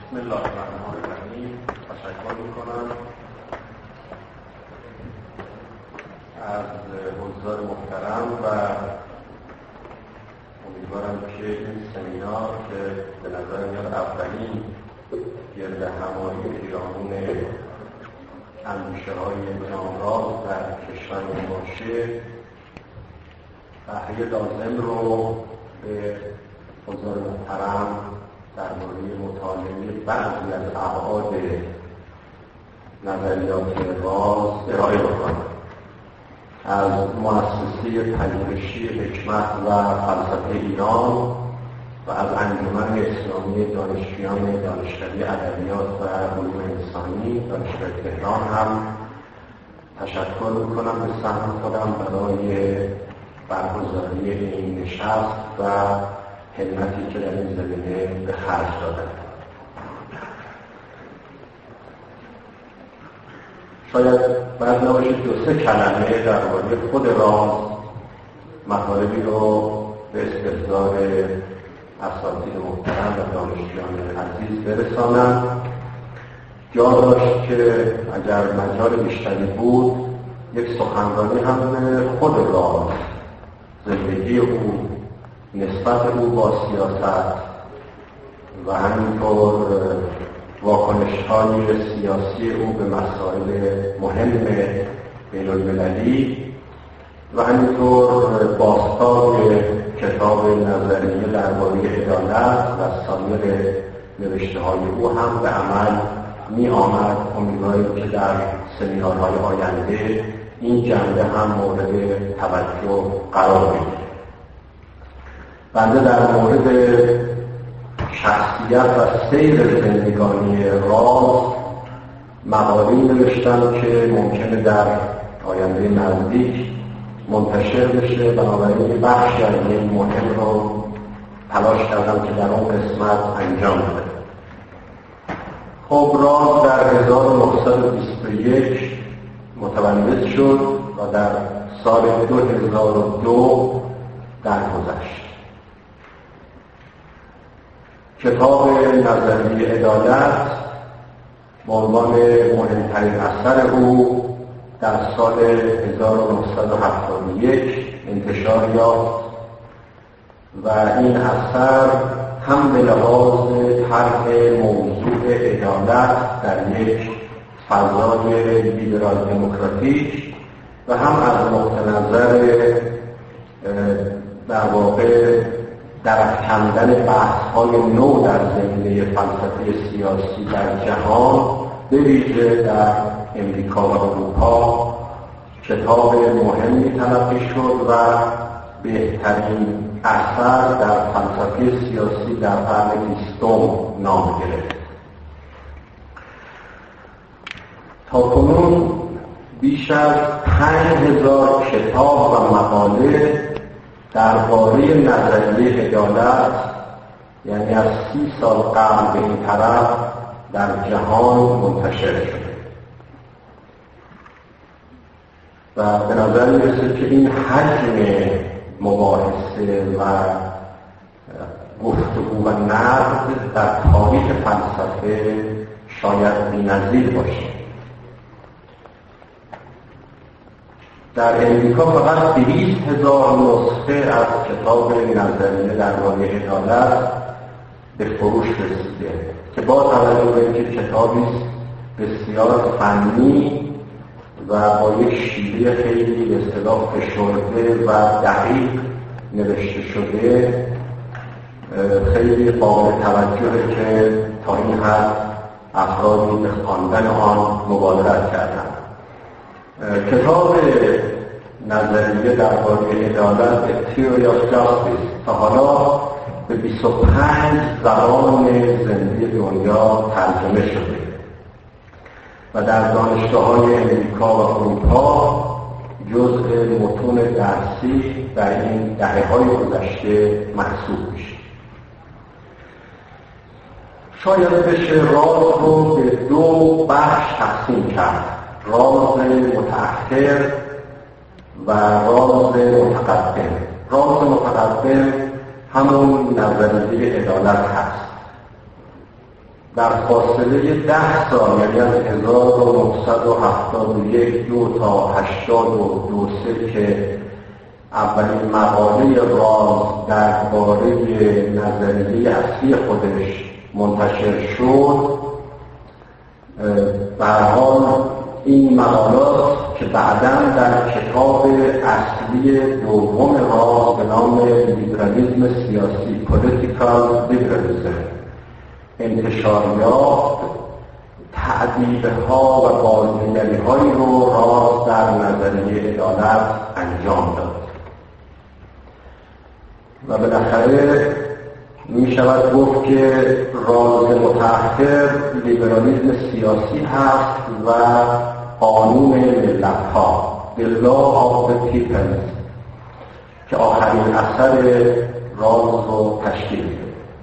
بسم الله الرحمن الرحیم. تشکر میکنم از حضار محترم و امیدوارم که این سمینار که به نظر میاد اولین گرد همایی پیرامون اندیشه‌های نامراز در کشور باشه بهره لازم رو به حضار محترم درباره مطالعه بعضی از ابعاد نظریات راز ارائه بکنم. از مؤسسه پژوهشی حکمت و فلسفه ایران و از انجمن اسلامی دانشجویان دانشکده ادبیات و علوم انسانی دانشگاه تهران هم تشکر میکنم به سهم خودم برای برگزاری این نشست و همتی که در این زمینه به خرج دادن. شاید بعد نباشه دو سه کلمه درباره خود راز مطالبی رو به استحضار اساتید محترم و دانشجویان عزیز برسانم. جا داشت که اگر مجال بیشتری بود یک سخنرانی هم خود راز، زندگی او، نسبت او با سیاست و همینطور واکنش‌های سیاسی او به مسائل مهم بین‌المللی و همینطور بازتاب کتاب نظریه درباره عدالت و سایر نوشته‌های او هم به عمل می آمد. امیدواریم که در سمینارهای آینده این جنبه هم مورد توجه قرار بگیرد. بنده در مورد شخصیت و سیر زندگانی راز مقاله‌ای نوشتم که ممکنه در آینده نزدیک منتشر بشه. بنابراین بخشی از این مهم رو تلاش کردم که در اون قسمت انجام بده. خب راز در 1921 متولد شد و در سال 2002 درگذشت. کتاب نظریه عدالت به عنوان مهمترین اثر او در سال 1971 انتشار یافت و این اثر هم به لحاظ طرح موضوع عدالت در یک فضای لیبرال دموکراتیک و هم از نقطه نظر در واقع درافکندن بحث‌های نو در زمینه فلسفه سیاسی در جهان به ویژه در امریکا و اروپا کتاب مهمی تلقی شد و بهترین اثر در فلسفه سیاسی در قرن 20 نام گرفت. تاکنون بیش از 5000 کتاب و مقاله درباره نظریه عدالت، یعنی از 30 سال قبل به این طرف، در جهان منتشر شده و به نظر میرسه که این حجم مباحثه و گفتگو و نقد در تاریخ فلسفه شاید بی‌نظیر باشه. در امریکا فقط 200,000 نسخه از کتاب نظریه درباره عدالت به فروش رسیده که با توجه به اینکه کتابی بسیار فنی و با یک شیوه خیلی به اصطلاح فشرده و دقیق نوشته شده خیلی قابل توجهه که تا این حد افرادی به خواندن آن مبادرت کردند. کتاب نظریه درباره عدالت Theory of Justice تا حالا به 25 زبان زنده دنیا ترجمه شده و در دانشگاه‌های امریکا و اروپا جزء متون درسی در این دهه‌های گذشته محسوب میشه. شاید بشه راز رو به دو بخش تقسیم کرد: راز متأخر و راز متقدم. راز متقدم همون نظریه عدالت هست در فاصله 10 سال، یعنی از 1971 تا 82 که اولین مقاله راز درباره نظریه اصلی خودش منتشر شد، به هر حال این مقالات که بعداً در کتاب اصلی دوم راز به نام لیبرالیسم سیاسی پولیتیکال لیبرالیسم انتشار یافت، تعدیل‌ها و بازنگری‌هایی رو راز در نظریه عدالت انجام داد و بالاخره می شود گفت که راز متأخر لیبرالیسم سیاسی هست و قانون ملت‌ها The Law of the People که آخرین اثر راز رو تشکیل میده.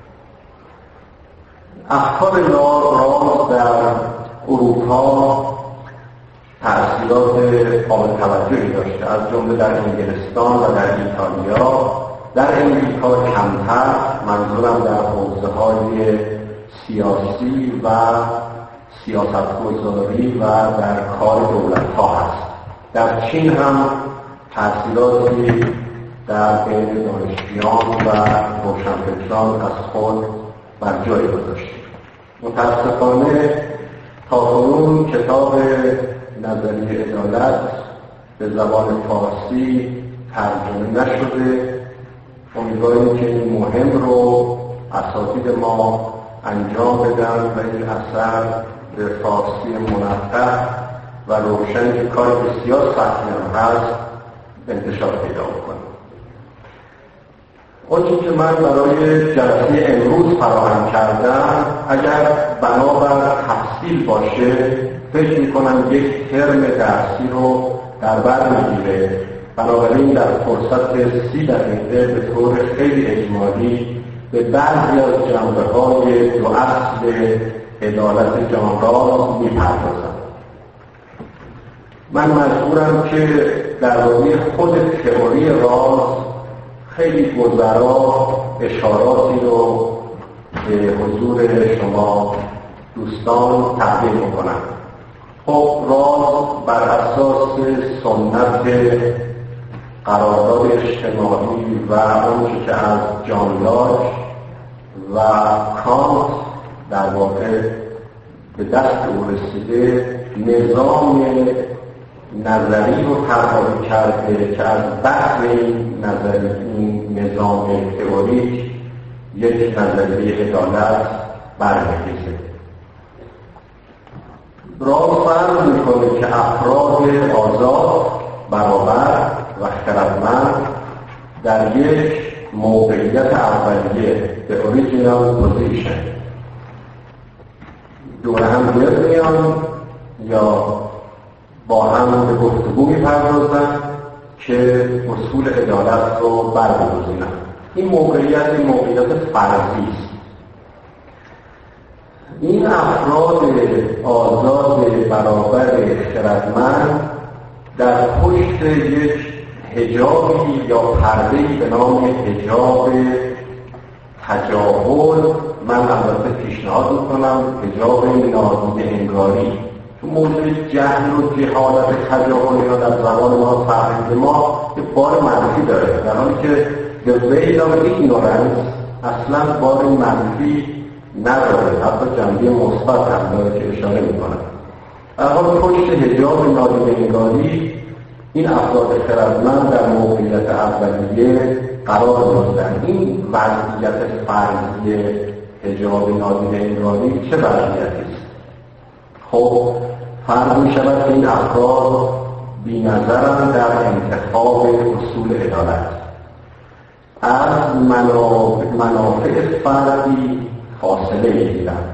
افکار راز در اروپا تأثیرات قابل توجهی داشته، از جمله در انگلستان و در ایتالیا. در امریکا کمتر، منظورم در حوزه‌های سیاسی و سیاستگذاری و در کار دولت‌ها هست. در چین هم تأثیراتی در بین دانشجویان و روشنفکران از خود بر جای گذاشته. متاسفانه تاکنون کتاب نظریه عدالت به زبان فارسی ترجمه نشده. امیدواریم که این مهم رو اساتید ما انجام بدن و این اثر به فارسی منطق و روشن که کار بسیار سختی هم هست انتشار پیدا کنه. آنچه که من برای جلسه امروز فراهم کردم اگر بنابر تفصیل باشه فکر میکنم یک ترم درسی رو در بر میگیره. بنابراین در فرصت 30 دقیقه به طور خیلی اجمالی به بعضی از جنبه‌های دو اصل عدالت جان راز میپردازم. من مجبورم که درباره خود تئوری راز خیلی گذرا اشاراتی رو به حضور شما دوستان تقدیم میکنم. خب راز بر اساس سنت قرارداد اجتماعی و آنچه که از جان لاک و کانت در واقع به دست او رسیده نظام نظری رو طراحی کرده که از بحث این نظام تئوریک یک نظریه عدالت برمی‌خیزه. راز فرض میکنه که افراد آزاد، برابر و خردمند در یک موقعیت اولیه به اوریجینال پوزیشن دور هم گرد میان یا با هم به گفتگو میپردازن که اصول عدالت رو برگزینن. این موقعیت فرضی است. این افراد آزاد، برابر، خردمند در پشت یک حجابی یا پرده‌ای به نام حجاب تجاهل، من البته پیشنهاد میکنم حجاب نادیده انگاری، تو موضوع جهل و جهالت تجاهل یا در زبان ما فرهنگ ما یه بار منفی داره، در حالی که the veil of ignorance اصلا بار منفی نداره، حتی جنبه مثبت هم داره که اشاره میکنه. در حال پشت حجاب نادیده انگاری این افراد خردمند در موقعیت اولیه قرار داشتن. این وضعیت فرضی حجاب نادیده انگاری چه وضعیتی است؟ خب فرض می شود که این افراد بی نظرند در انتخاب اصول عدالت، از منافع فردی فاصله می‌گیرند،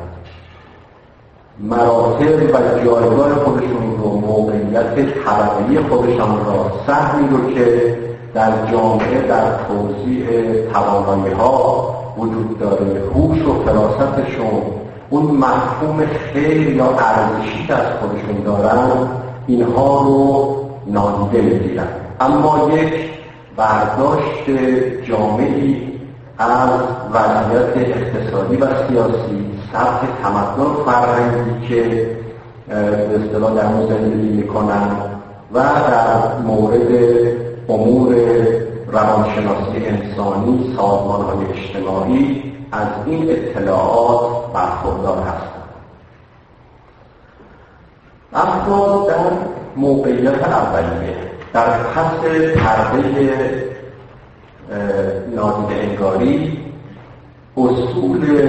مراتب و جایگاه خودشون رو، موقعیت طبقه‌ای خودشان را، سهمی رو که در جامعه در توزیع توانایی‌ها وجود داره، هوش و فراستشون، اون مفهوم خیر یا ارزشی که از خودشون دارن، اینها رو نادیده می‌گیرن. اما یک برداشت جامعی از وضعیت اقتصادی و سیاسی، سطح تمدن فرهنگی که به اصطلاح در اون زندگی میکنن و در مورد امور روانشناسی انسانی، سازمان‌های اجتماعی از این اطلاعات برخوردار هستند. افراد در موقعیت اولیه در پس پرده نادیده انگاری اصول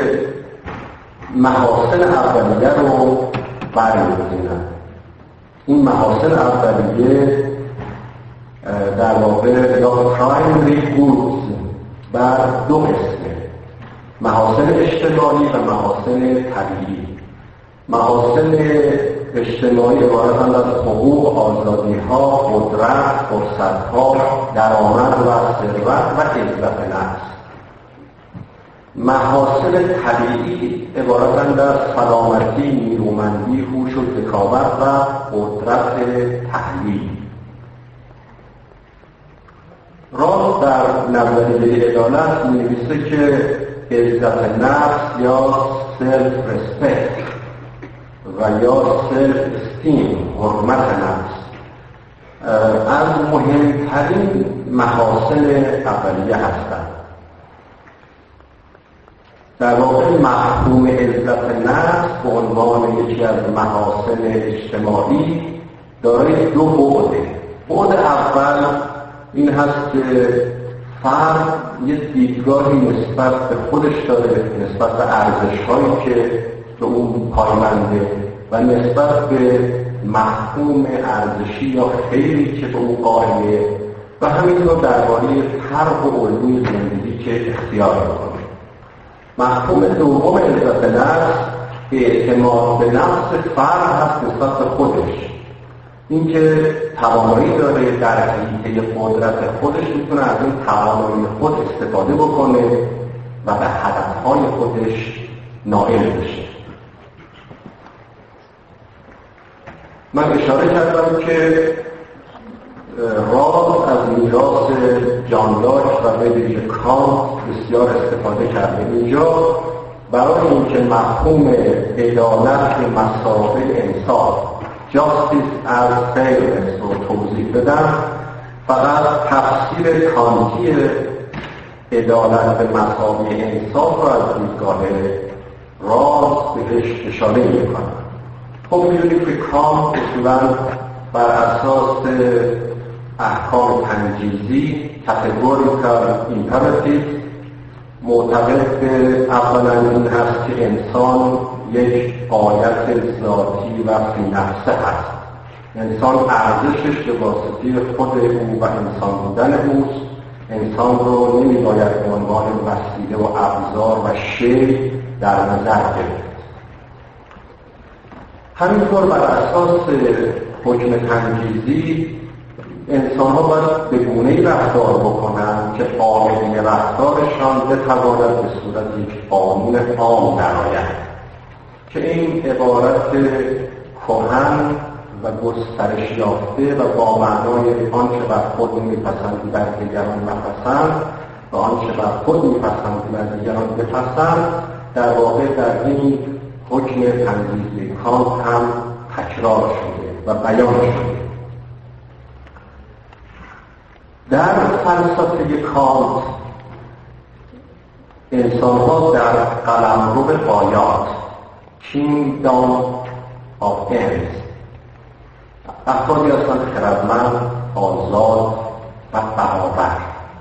محاسن اولیه رو برمی‌گزینند. این محاسن اولیه در واقع یا پرایمری گودز بر دو قسمه: محاسن اجتماعی و محاسن طبیعی. محاسن اجتماعی عبارتند از حقوق، آزادی‌ها، قدرت، فرصت‌ها، درآمد و ثروت و عزت نفس. محاسن طبیعی عبارتند از سلامتی، نیرومندی، هوش و ذکاوت و قدرت تحلیل. راز در نظریه عدالت می‌نویسه که عزت نفس یا سلف رسپکت و یا سلف استیم، حرمت نفس، از مهمترین محاسن اولیه هستند. در واقع مفهوم عزت نفس به عنوان یکی از محاسن اجتماعی دارای دو بعده. بعد اول این هست که فرد یه دیدگاهی نسبت به خودش داره، نسبت به ارزش‌هایی که به اون پایبنده و نسبت به مفهوم ارزشی یا خیری که به اون قائله و همینطور درباره طرح و الگوی زندگی که اختیار می‌کنه. مفهوم دوم عزت نفس اعتماد به نفس فرد هست نسبت به خودش. اینکه توانایی داره در حیطه قدرت خودش میتونه از این توانایی خود استفاده بکنه و به هدفهای خودش نائل بشه. من اشاره کردم که راز از میراث جان لاک و به ویژه کانت بسیار استفاده کرده. اینجا برای اینکه مفهوم عدالت به مثابه انصاف، justice as fairness رو توضیح بدم، فقط تفسیر کانتی عدالت به مثابه انصاف رو از دیدگاه راز بهش اشاره می‌کنم. خب می‌دونید که کانت اصولاً بر اساس احکام تنجیزی categorical imperatives معتقد به اولا این هست که انسان یک غایت ذاتی و فی نفسه هست. انسان ارزشش به واسطه خود او و انسان بودن اوست. انسان رو نمی‌باید به عنوان وسیله و ابزار و شی در نظر گرفت. همینطور بر اساس حکم تنجیزی انسان‌ها باید به گونه‌ای رفتار بکنند که قاعده رفتارشان بتواند به صورت یک قانون عام درآید، که این عبارت کهن و گسترش یافته و با معنای آنچه بر خود می‌پسندی بر دیگران مپسند و آنچه بر خود می‌پسندی بر دیگران بپسند در واقع در این حکم تنجیزی کانت هم تکرار شده و بیان شده. در فلسفه کانت انسان‌ها در قلمرو غایات Kingdom of Ends افرادی هستند خردمند، آزاد و برابر.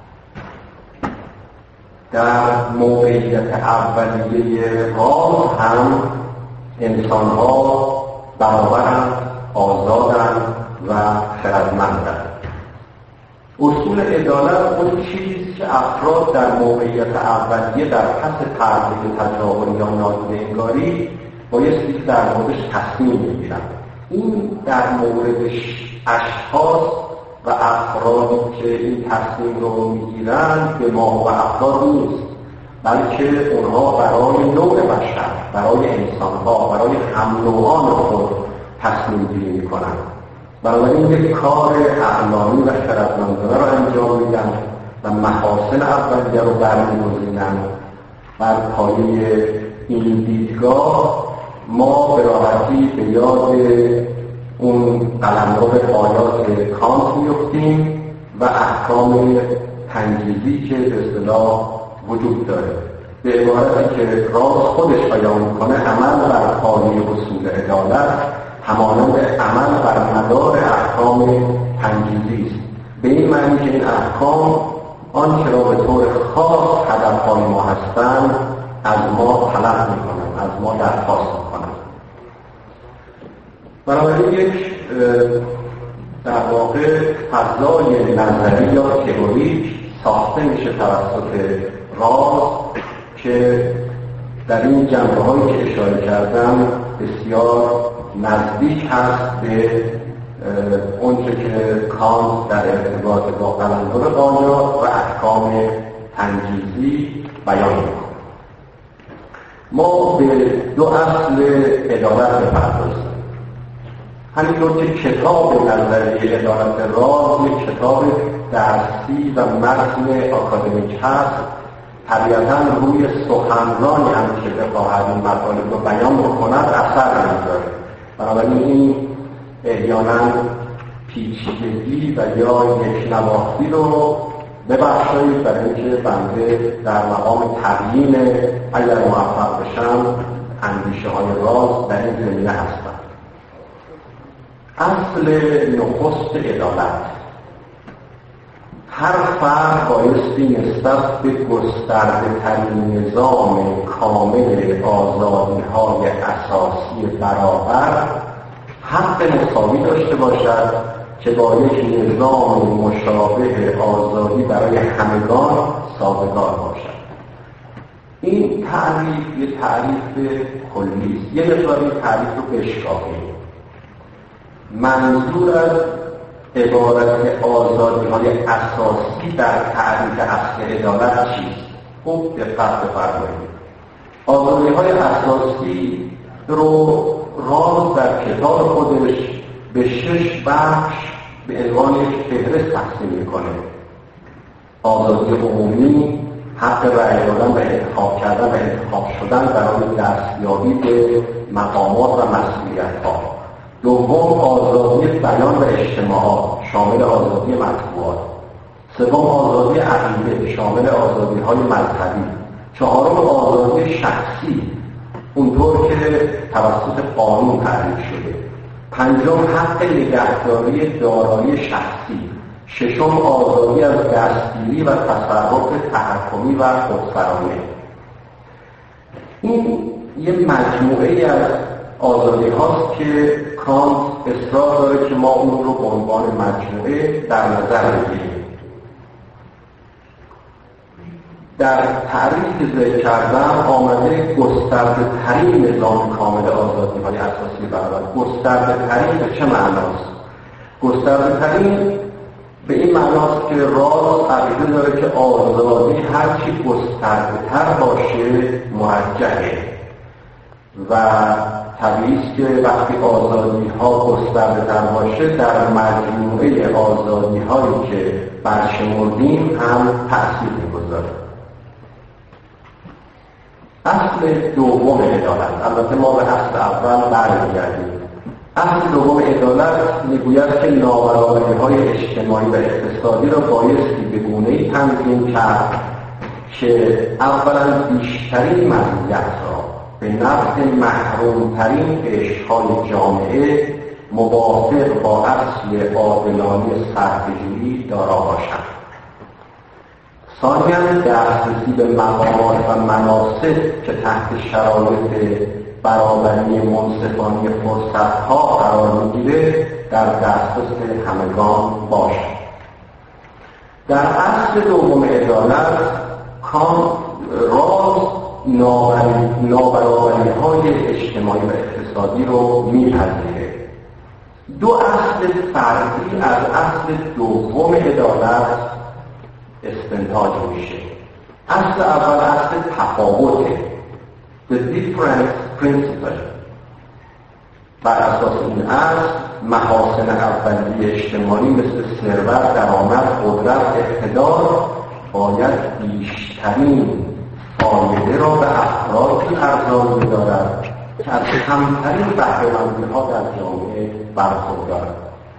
در موقعیت اولیه راز هم انسان‌ها برابرند، آزادند و خردمندند. اصول عدالت اون چیزی که افراد در موقعیت اولیه در پس پرده تجاوز یا نادیده انگاری بایستی که در موردش تصمیم بگیرن. این در مورد اشخاص و افرادی که این تصمیم رو میگیرن به ما و افراد نیست، بلکه اونها برای نوع بشر، برای انسانها، برای هم‌نوعان خود تصمیم گیری میکنن. بنابراین یک کار اعلامی و خردمندانه رو انجام میدن و محاسن اولیه رو برمی‌گزینن بر پایه این دیدگاه ما به راحتی به یاد اون قلمرو آیات کانت میفتیم و احکام تنجیزی که به اصطلاح وجود داره. به عبارتی که راز خودش بیان میکنه عمل بر پایه اصول عدالت همانند عمل بر مدار احکام تنجیزی است، به این معنی که این احکام آنچه را به طور خاص هدفهای ما هستند از ما طلب میکنند، از ما درخواست میکنند. بنابراین یک در واقع فضای نظری یا تئوریک ساخته میشه توسط راز که در این جنبه‌هایی که اشاره کردم بسیار نزدیک هست به اونچه که کانت در ارتباط با قلمرو آیات و احکام تنجیزی بیان می‌کند. ما به دو اصل عدالت بپردازیم. همینطور که کتاب نظریه عدالت راز یک کتاب درسی و متن آکادمیک هست، طبیعتاً روی سخنرانی هم که بخواهد این مطالب رو بیان بکند اثر نمی‌ذاره. بنابراین این احیاناً پیچیدگی و یا یک نواختی رو ببخشید برای اینکه بنده در مقام تبیین اگر موفق بشم اندیشه های راز در این زمینه هستم. اصل نخست عدالت: هر فرد بایستی نسبت به گسترده ترین نظام کامل آزادی های اساسی برابر حق مساوی داشته باشد که با یک نظام مشابه آزادی برای همگان سازگار باشد. این تعریف یه تعریف کلی است. یه مقدار این تعریف رو بشکافیم. منظور از عبارت آزادی های اساسی در تعریف اصل عدالت چیست؟ خوب دقت بفرمایید. آزادی های اساسی رو راز در کتاب خودش به 6 بخش به عنوان یک فهرست تقسیم میکنه. آزادی عمومی، حق رأی دادن و انتخاب کردن و انتخاب شدن برای دستیابی به مقامات و مسئولیت‌ها. دوم، آزادی بیان و اجتماعات شامل آزادی مطبوعات. سوم، آزادی عقیده شامل آزادی‌های مذهبی. چهارم، آزادی شخصی اونطور که توسط قانون تعریف شده. پنجم، حق نگهداری دارایی شخصی. ششم، آزادی از دستگیری و تصرف تحکمی و خودسرانه. این یه مجموعه از آزادی هاست که کانت اصرار داره که ما اون رو به عنوان مجموعه در نظر بگیریم. در تعریفی که ذکر کردم آمده گسترده ترین نظام کامل آزادی های اساسی برابر. گسترده ترین به چه معناست؟ گسترده ترین به این معناست که راز عقیده داره که آزادی هرچی گسترده تر باشه موجهه و طبیعی است که وقتی آزادی ها گسترده تر باشه در مجموعه آزادی هایی که برشمردیم هم تأثیر می‌گذاره. اصل دوم عدالت، البته ما به اصل اول برمیگردیم. اصل دوم عدالت میگوید که نابرابری‌های اجتماعی و اقتصادی را بایستی به گونه‌ای تنظیم کرد که اولا بیشترین مزیت را به نفع محرومترین قشرهای جامعه موافق با اصل عادلانه صرفه‌جویی دارا باشد. ثانیاً دسترسی به مقامات و مناصب که تحت شرایط برابری منصفانه فرصت‌ها قرار می‌گیره در دسترس همگان باشد. در اصل دوم عدالت کانت راز نابرابری‌های اجتماعی و اقتصادی رو می‌پذیره. دو اصل فرعی از اصل دوم عدالت استنتاج میشه. اصل اول اصل تفاوته، the difference principle. بر اساس این اصل محاسن اولیه اجتماعی مثل ثروت، درآمد، قدرت، اقتدار باید بیشترین فایده را به افرادی ارزان می‌دارد که از کمترین بهره‌مندی‌ها در جامعه برخوردارند.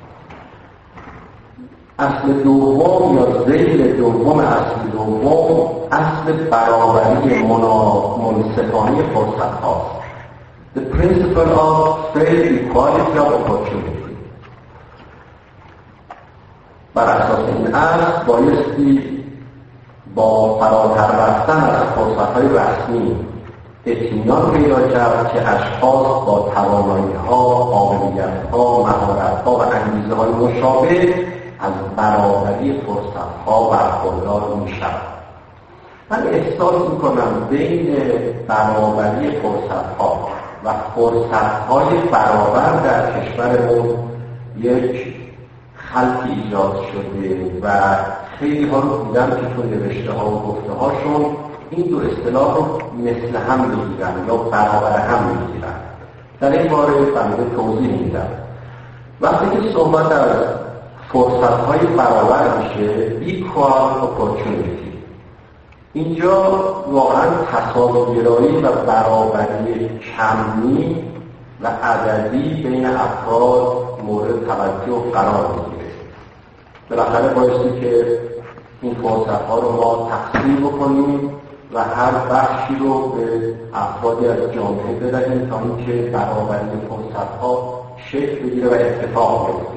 اصل دوم یا ذیل دوم اصل دوم اصل برابری منصفانه فرصت هاست. The principle of fair equality of opportunity. بر اساس این اصل بایستی با فراتر رفتن از فرصت‌های رسمی اطمینان پیدا کرد که اشخاص با توانایی‌ها، قابلیت‌ها، مهارت‌ها و انگیزه‌های مشابه از برابری فرصت‌ها برخوردار می‌شوند. من احساس می‌کنم بین برابری فرصت‌ها و فرصت‌های برابر در کشورمون یک خلطی ایجاد شده و خیلی ها رو دیدم که تو نوشته ها و گفته هاشون این دو اصطلاح رو مثل هم میگیرن یا برابر هم میگیرن. در این باره بنده توضیح میدم. وقتی که صحبت از فرصت های برابر میشه equal opportunity، اینجا واقعا تساوی‌گرایی و برابری کمی و عددی بین افراد مورد توجه قرار میگیره. بالاخره بایستی که این فرصت ها رو ما تقسیم بکنیم و هر بخشی رو به افرادی از جامعه بدهیم تا اینکه برابری فرصت ها شکل بگیره و اتفاق بیفته.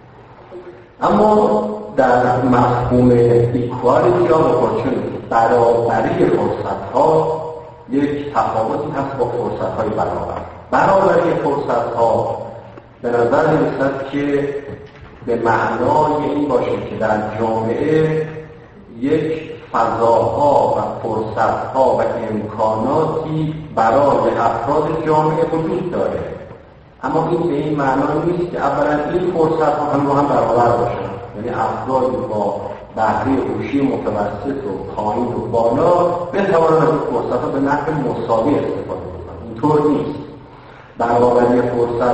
اما در مفهوم equality of opportunity برابری فرصت ها یک تفاوتی هست با فرصت های برابر. برابری فرصت ها به نظر می‌رسد که به معنای این باشه که در جامعه یک فضاها و فرصتها و امکاناتی برای افراد جامعه وجود داره، اما این به این معنا نیست که اولا این فرصتها هم برابر باشن، یعنی افراد با بهره هوشی متوسط و پایین و بالا بتوانند از این فرصتها به نحو مساوی استفاده کنند. اینطور نیست. برابری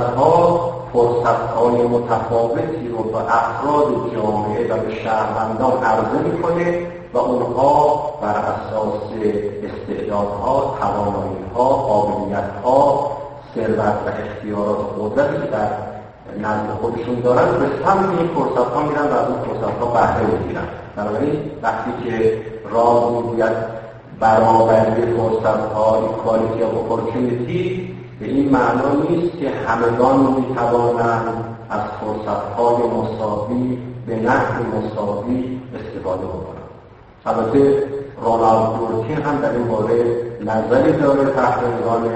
فرصت‌های متفاوتی رو به افراد جامعه و به شهروندان عرضه می‌کنه و اونها بر اساس استعدادها، توانایی‌ها، قابلیت‌ها، ثروت و اختیارات و قدرتی که در نزد خودشون دارن به سمت این فرصت‌ها میرن و از این فرصت‌ها بهره می‌گیرن. بنابراین وقتی که راز میگوید برابری فرصت‌ها، equality of opportunity، به این معنا نیست که همگان میتوانند از فرصت‌های مساوی به نحو مساوی استفاده بکنند. البته رونالد دورکین هم در این باره نظری داره تحت عنوان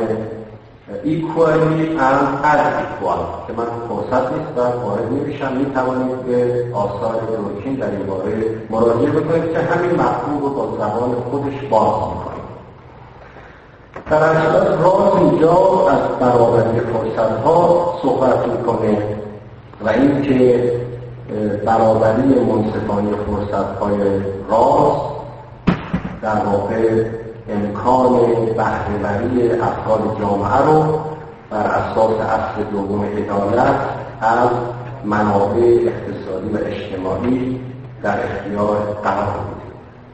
equally and as equal که من فرصت نیست و وارد نمیشم. میتوانید به آثار دورکین در این باره مراجعه بکنید که همین مفهوم رو با زبان خودش باز می‌کنه. در اصل راز اینجا از برابری فرصت‌ها صحبت می‌کنه و این که برابری منصفانه فرصت‌های راز در واقع امکان بهره‌وری افراد جامعه رو بر اساس اصل دوم عدالت از منابع اقتصادی و اجتماعی در اختیار قرار می‌ده.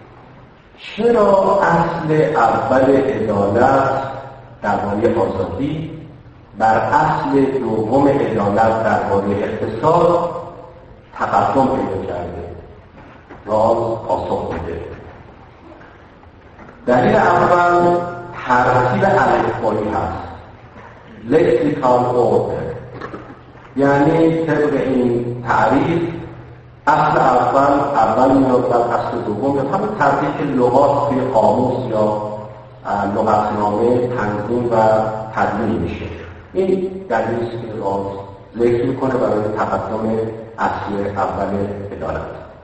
چرا اصل اول عدالت درباره آزادی بر اصل دوم عدالت درباره اقتصاد تقدم پیدا کرده؟ راز پاسخ میده. دلیل اول ترتیب الفبایی هست، لکسیکال اوردر، یعنی طبق این تعریف اصل اول میاد در اصل دوم، یا همون ترتیب که لغات توی قاموس یا لغتنامه تنظیم و تدوین میشه. این دلیلی است که راز ذکر میکنه برای تقدم اصل اول عدالت.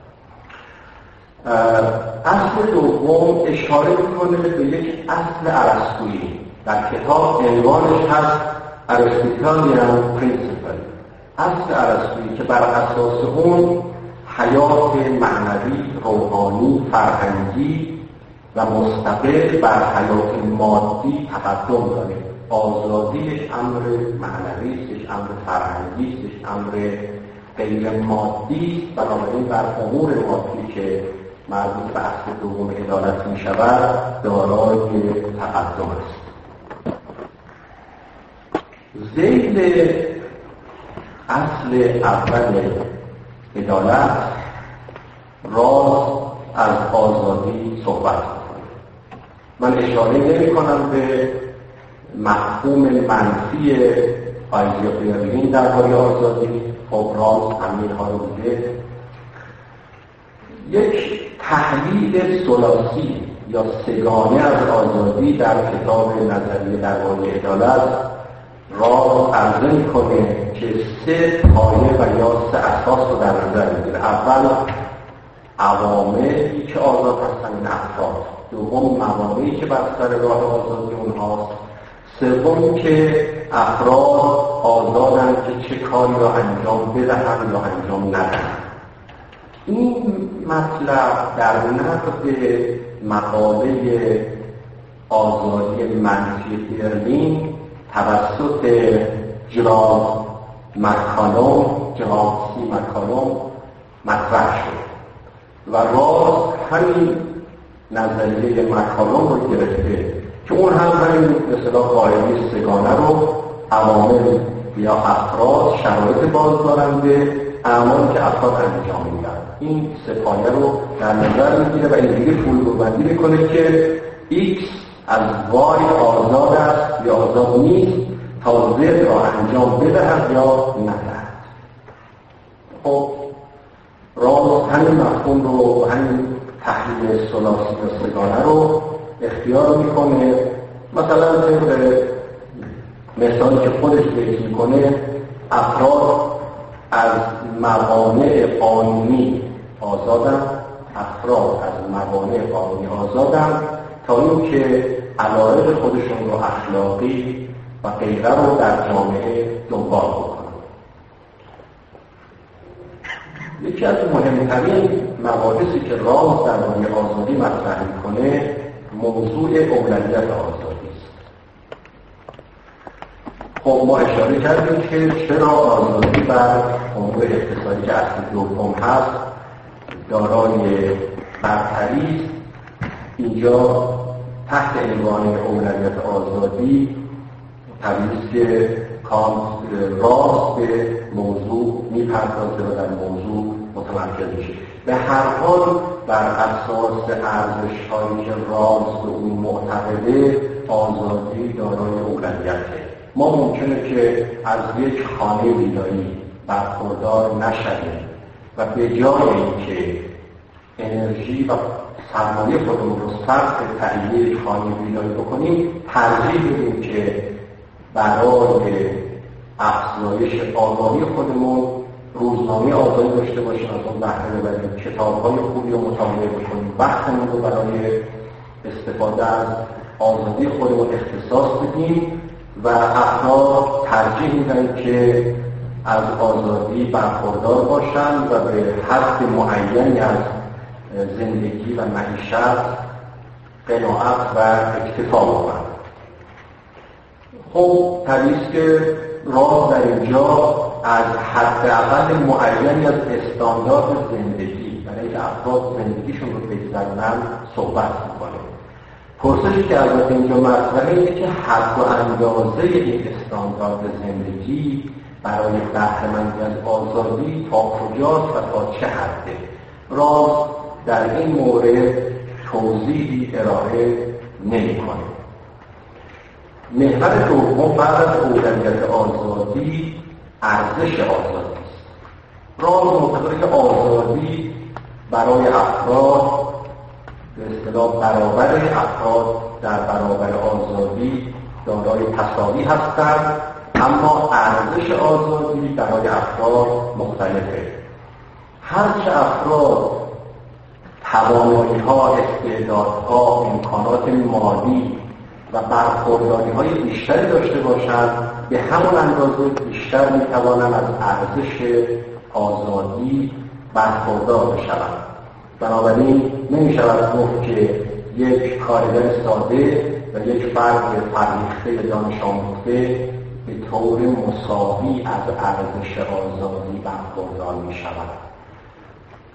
اصل دوم اشاره میکنه به یک اصل ارسطویی. در کتاب عنوانش هست Aristotelian Principle، اصل ارسطویی که بر اساس اون حیات معنوی، روحانی، فرهنگی و مستقل بر حیات مادی تقدم داره. آزادیش امر معنوی است، یک امر فرهنگی است، یک امر غیر مادی است. بنابراین بر امور مادی که مربوط به اصل دوم عدالت می شود دارای تقدم است. ذیل اصل اول عدالت راز از آزادی صحبت می‌کنه. من اشاره نمی‌کنم به مفهوم منفی آیزیا برلین درباره آزادی. خب راز همین‌ها رو دیده. یک تحلیل ثلاثی یا سگانه از آزادی در کتاب نظریه درباره عدالت راز عرضه می‌کنه که 3 پایه و یا 3 اساس رو در نظر می‌گیره. اول عواملی که آزاد هستن این افراد، دوم موانعی که بر سر راه آزادی اونهاست، سوم که افراد آزادن که چه کاری را انجام بدهند یا انجام ندهند. این مطلب در نقد مقاله آزادی منفی برلین توسط جرام سی مکالوم مطرح شد و راز همین نظریه مکالوم رو گرفته که اون هم همین به اصطلاح قاعده سگانه رو عوامل یا افراد شرایط بازدارنده اعمالی که افراد انجام میدن این 3 پایه رو در نظر میگیره و اینجوری الگوبندی میکنه که X از Y آزاد است یا آزاد نیست تا Z را انجام بدهد یا ندهد. خب راز همین مفهوم رو، همین تحلیل ثلاثی و سگانه رو اختیار میکنه. مثلا طبق مثالی که خودش ذکر میکنه افراد از موانع قانونی آزادن، افراد از موانع قانونی آزادن تا اینکه علایق خودشون رو اخلاقی و غیره رو در جامعه دنبال بکنن. یکی از مهمترین مباحثی که راز درباره آزادی مطرح میکنه موضوع اولویت آزادی است. خب ما اشاره کردیم که چرا آزادی بر امور اقتصادی که اصل دوم هست دارای برتری است. اینجا تحت عنوان اولویت آزادی طبیعیست که کانت راز به موضوع میپردازه و در موضوع متمرکز میشه. به هر حال بر اساس ارزش‌هایی که راز به اون معتقده آزادی دارای اولویته. ما ممکنه که از یک خانه ویلایی برخوردار نشویم و به جای اینکه انرژی و سرمایه خودمون رو صرف تهیه خانه ویلایی بکنیم ترجیح بدیم که برای افزایش آگاهی خودمون روزنامه آزادی داشته باشیم، از اون بهره ببریم، کتاب‌های خوبی رو مطالعه بکنیم، وقتمون رو برای استفاده از آزادی خودمون اختصاص بدیم و افراد ترجیح میدن که از آزادی برخوردار باشن و به حد معینی از زندگی و معیشت قناعت و اکتفا بکنن. خب طبیعیست که راز در اینجا از حداقل معینی از استاندارد زندگی برای اینکه افراد زندگیشون رو بگذرونن صحبت میکنه. پرسشی که البته اینجا مطرحه اینه که حد و اندازه این استاندارد زندگی برای بهره‌مندی از آزادی تا کجاست و تا چه حده. راز در این مورد توضیحی ارائه نمی‌کنه. محور دوم بعد از اولویت آزادی ارزش آزادی است. راز معتقده که آزادی برای افراد به اصطلاح برابر افراد در برابر آزادی دارای تساوی هستند، اما ارزش آزادی برای افراد مختلفه. هرچه افراد توانایی‌ها، استعدادها، امکانات مالی و برخورداری‌های بیشتری داشته باشند به همون اندازه بیشتر می‌توانند از ارزش آزادی برخوردار بشوند. بنابراین نمی‌شود گفت که یک کارگر ساده و یک فرد فرهیخته دانش آموخته به طور مساوی از ارزش آزادی برخوردار می‌شوند.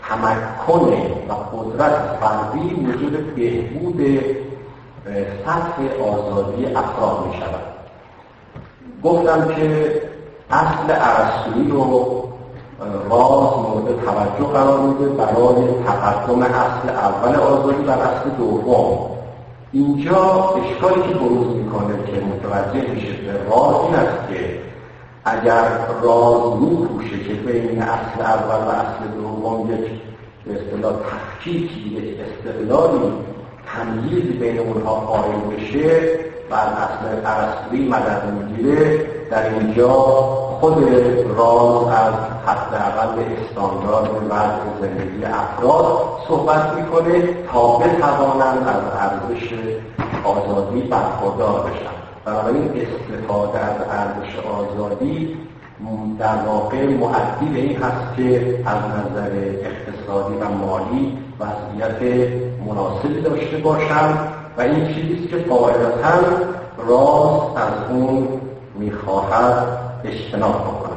تمکن و قدرت فردی موجب بهبود سطح آزادی افراد می شود. گفتم که اصل ارسطویی رو راز مورد توجه قرار میده برای تقدم اصل اول آزادی بر اصل دوم. اینجا اشکالی که بروز میکنه که متوجه میشه به راز این است که اگر راز میپوشه که بین اصل اول و اصل دوم یک به اصطلاح تفکیکی، یک استقلالی، تمییزی بین اونها قائل بشه و از اصل ارسطویی مدد میگیره، در اینجا خود راز از حداقل استاندارد وضع زندگی افراد صحبت میکنه تا بتوانند از ارزش آزادی برخوردار بشن. بنابراین استفاده از ارزش آزادی در واقع مؤدی به این هست که از نظر اقتصادی و مالی وضعیت مناسبی داشته باشند و این چیزیست که قاعدتاً راز از اون میخواهد اجتناب بکند.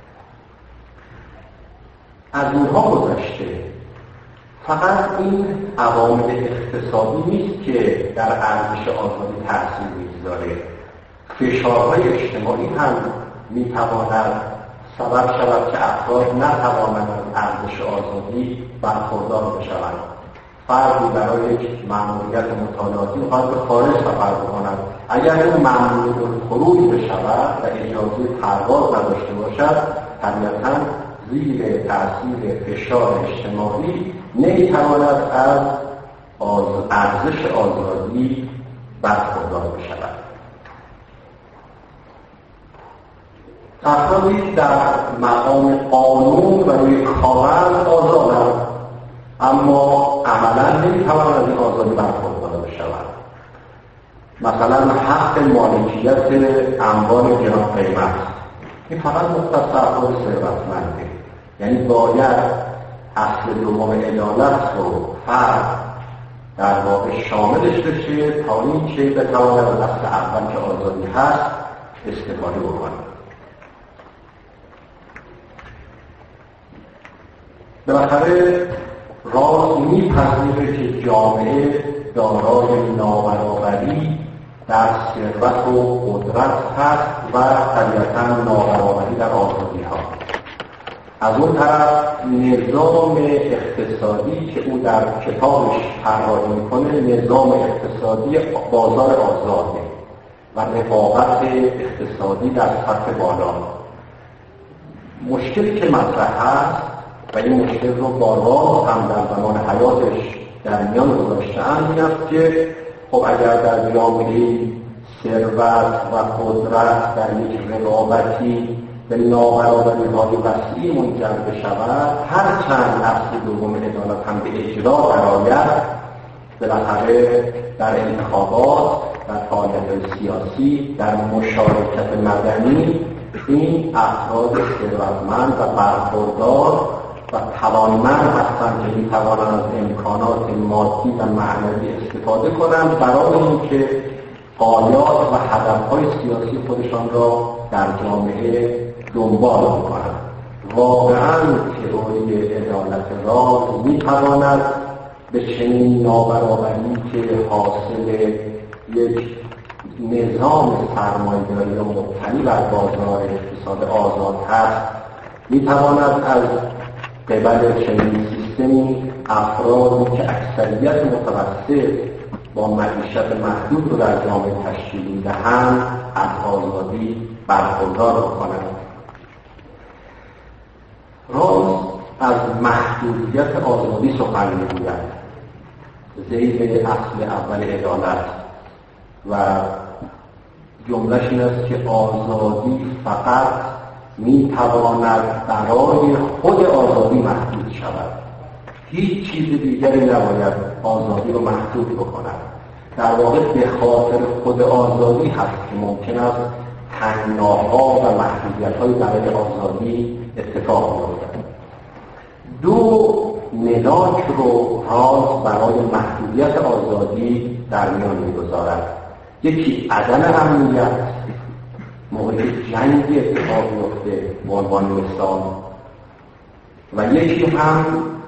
از اونها گذشته فقط این عوامل اقتصادی نیست که در ارزش آزادی تأثیر میگذاره، فشارهای اجتماعی هم میتواند سبب شود که افراد نتوانند از ارزش آزادی برخوردار بشوند. فردی برای یک مأموریت مطالعاتی می‌خواهد به خارج سفر بکند، اگر این مأموریت خروج بشود و اجازه پرواز نداشته باشد، طبیعتاً زیر تأثیر فشار اجتماعی نمی‌تواند از ارزش آزادی برخوردار بشود. افرادی در مقام قانون و روی کاغذ آزادند، اما عملا نمی‌توانند از این آزادی برخوردار بشوند. مثلا حق مالکیت اموال گران قیمت این فقط مختص افراد ثروتمنده، یعنی باید اصل دوم عدالت رو فرد در واقع شاملش بشه تا این که بتواند از اصل اول که آزادی هست استفاده بکنه. بالاخره راز میپذیره که جامعه دارای نابرابری در ثروت و قدرت هست و طبیعتاً نابرابری در آزادی ها. از اون طرف نظام اقتصادی که او در کتابش طراحی میکنه نظام اقتصادی بازار آزاده و رقابت اقتصادی در سطح بالا. مشکلی که مطرح هست و این مشکل رو بارها هم در زمان حیاتش در میان گذاشته‌اند این است که خب اگر در جامعه ثروت و قدرت در یک رقابتی به نابرابری‌های وسیعی منجر بشود، هرچند اصل دوم عدالت هم به اجرا درآید، بالاخره در انتخابات، در فعالیت سیاسی، در مشارکت مدنی این افراد ثروتمند و برخوردار و توانمند هستند که می‌توانند از امکانات مادی و معنوی استفاده کنند برای اینکه غایات و هدف‌های سیاسی خودشان را در جامعه دنبال کنند. واقعاً تئوری عدالت راز می‌تواند به چنین نابرابری که حاصل یک نظام سرمایه‌داری مبتنی بر بازار اقتصاد آزاد هست، می‌تواند از قبل چنین سیستمی افرادی که اکثریت متوسط با معیشت محدود رو در جامعه تشکیل می‌دهند از آزادی برخوردار بکنند. راز از محدودیت آزادی سخن می‌گوید، ذیل اصل اول عدالت، و جمله‌اش این است که آزادی فقط می‌تواند برای خود آزادی محدود شود. هیچ چیز دیگری نباید آزادی رو محدود بکند. در واقع به خاطر خود آزادی هست که ممکن است تنگناها و محدودیت‌های برای آزادی اتفاق بیفتد. دو ملاک رو راز برای محدودیت آزادی در میان می‌گذارد. یکی عدم امنیت، موقعی که جنگی اتفاق میفته به عنوان مثال، و یکی هم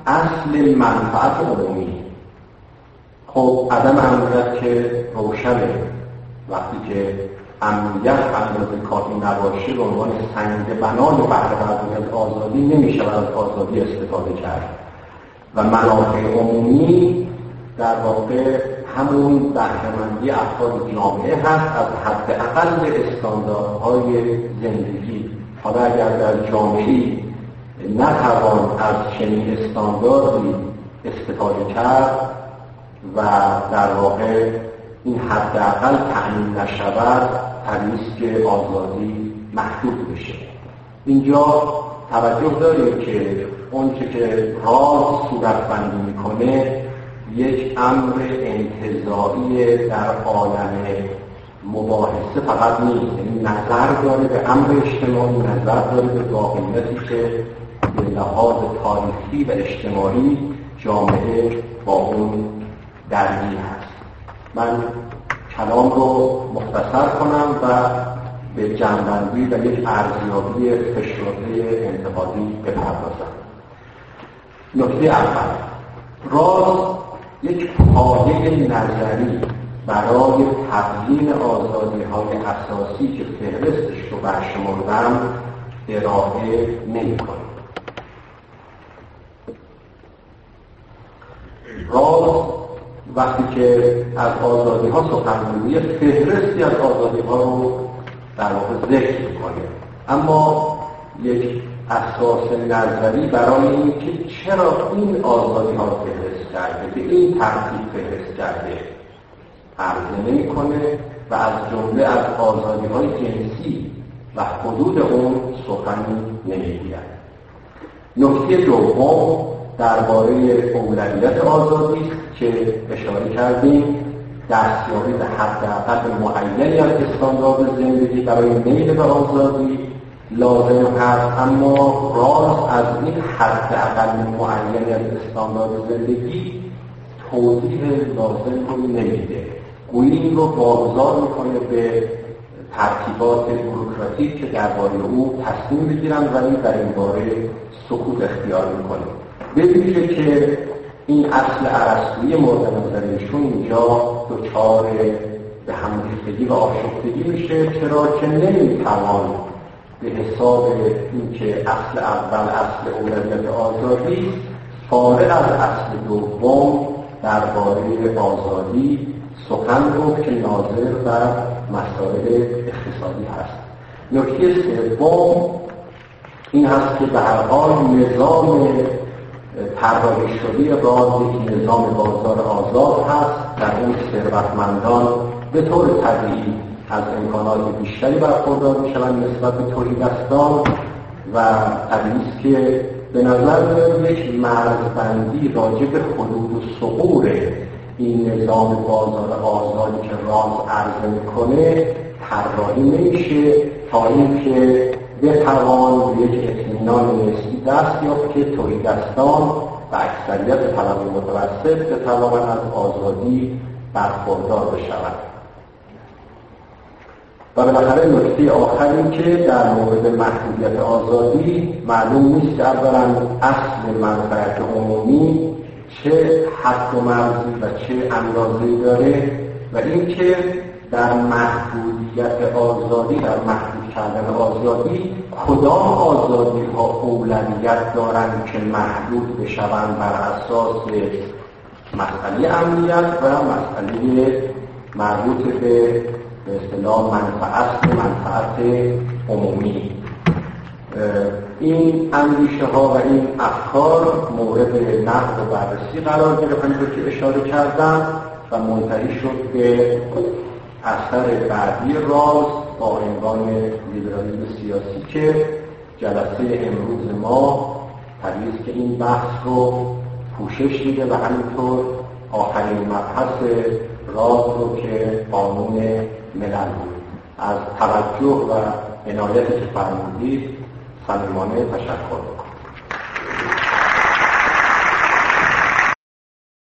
اصل منفعت عمومی. خب عدم امنیت که روشنه، وقتی که امنیت اندازه کافی نباشه به عنوان سنگ بنای بهره برداری از آزادی نمیشه و از آزادی استفاده کرد. و منافع عمومی در واقع همون بهره‌مندی افراد جامعه هست از حداقل استانداردهای زندگی. حالا اگر در جامعه‌ای نتوان از چنین استانداردی استفاده کرد و در واقع این حداقل تأمین نشود، طبیعی است که آزادی محدود بشه. اینجا توجه داریم که اونچه که راز صورتبندی میکنه یک امر انتزاعی در عالم مباحثه فقط نیست، یعنی نظر داره به امر اجتماعی، نظر داره به واقعیتی که به لحاظ تاریخی و اجتماعی جامعه با اون درگیر هست. من کلام رو مختصر کنم و به جنبندی و یک ارزیابی فشرده انتقادی بپردازم. نکته اول، راز یک پایه نظری برای تبیین آزادی‌های اساسی که فهرستش رو برشمردم ارائه نمی‌کنه. راز وقتی که از آزادی‌ها سخن می‌گوید فهرستی از آزادی‌ها رو در واقع ذکر می‌کنه، اما یک اساس نظری برای این که چرا این آزادی‌ها رو فهرست کرده، به این ترتیب فهرست کرده عرضه نمی‌کنه و از جمله از آزادی‌های جنسی و حدود اون سخنی نمی‌گوید. نکته دوم درباره اولویت آزادی است که اشاره کردیم. دستیابی به حداقل معینی از استاندارد زندگی برای میل به آزادی لازم هست، اما راز از این حداقل معینی از استاندارد زندگی توضیح لازم رو نمیده. گویی این رو واگذار میکنه به ترتیبات بوروکراتیک که درباره او تصمیم بگیرن ولی در این باره سکوت اختیار میکنه. ببینید که این اصل ارسطویی مورد نظرشون اینجا دچار به همریختگی و آشفتگی میشه، چرا که نمیتوان به حساب اینکه اصل اول اصل اولویت آزادی فارغ از اصل دوم درباره آزادی سخن گفت که ناظر بر مسائل اقتصادی هست. نکته سوم این هست که به هر حال نظام طراحی شده راز یک نظام بازار آزاد هست، در اون ثروتمندان به طور طبیعی از امکانات بیشتری برخوردار میشوند نسبت به تولیدستان و طبیعی است که به نظر میاد یک مرزبندی راجع به حدود و ثغور این نظام بازار آزادی که راز عرضه میکنه طراحی نمیشه تا اینکه بتوان به یک اطمینان نسبی دست یافت که تولیدستان و اکثریت طبقه متوسط بتوانند از آزادی برخوردار بشوند. و بالاخره نکته آخر این که در مورد محدودیت آزادی معلوم نیست که اولا اصل منفعت عمومی چه حد و مرزی و چه اندازه‌ای داره و اینکه در محدودیت آزادی، در محدود کردن آزادی کدام آزادی ها اولویت دارند که محدود بشوند بر اساس مسئله امنیت و مسئله مربوط به اصطلاح منفعت عمومی. این اندیشه ها و این افکار مورد نقد و بررسی قرار گرفتن که اشاره کردم و منتهی شد به اثر بعدی راز با عنوان لیبرالیسم سیاسی که جلسه امروز ما طبیعی است که این بحث رو پوشش میده و همینطور آخرین مبحث راز رو که قانون ملل بود. از توجه و عنایتی که فرمودید صمیمانه تشکر می‌کنم.